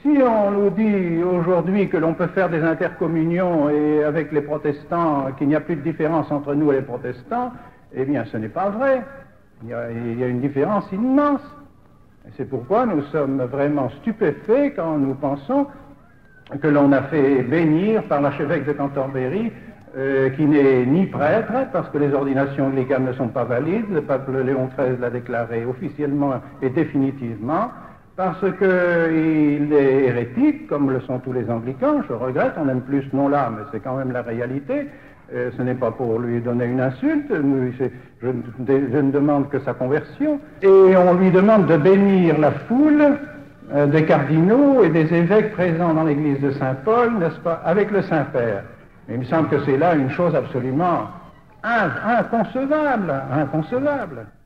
Si on nous dit aujourd'hui que l'on peut faire des intercommunions et avec les protestants, qu'il n'y a plus de différence entre nous et les protestants, eh bien ce n'est pas vrai. Il y a une différence immense. Et c'est pourquoi nous sommes vraiment stupéfaits quand nous pensons que l'on a fait bénir par l'archevêque de Cantorbéry, qui n'est ni prêtre, parce que les ordinations anglicanes ne sont pas valides, le pape Léon XIII l'a déclaré officiellement et définitivement, parce qu'il est hérétique, comme le sont tous les anglicans. Je regrette, on n'aime plus ce nom-là, mais c'est quand même la réalité. Ce n'est pas pour lui donner une insulte, je ne demande que sa conversion. Et on lui demande de bénir la foule des cardinaux et des évêques présents dans l'église de Saint-Paul, n'est-ce pas, avec le Saint-Père. Il me semble que c'est là une chose absolument inconcevable, inconcevable.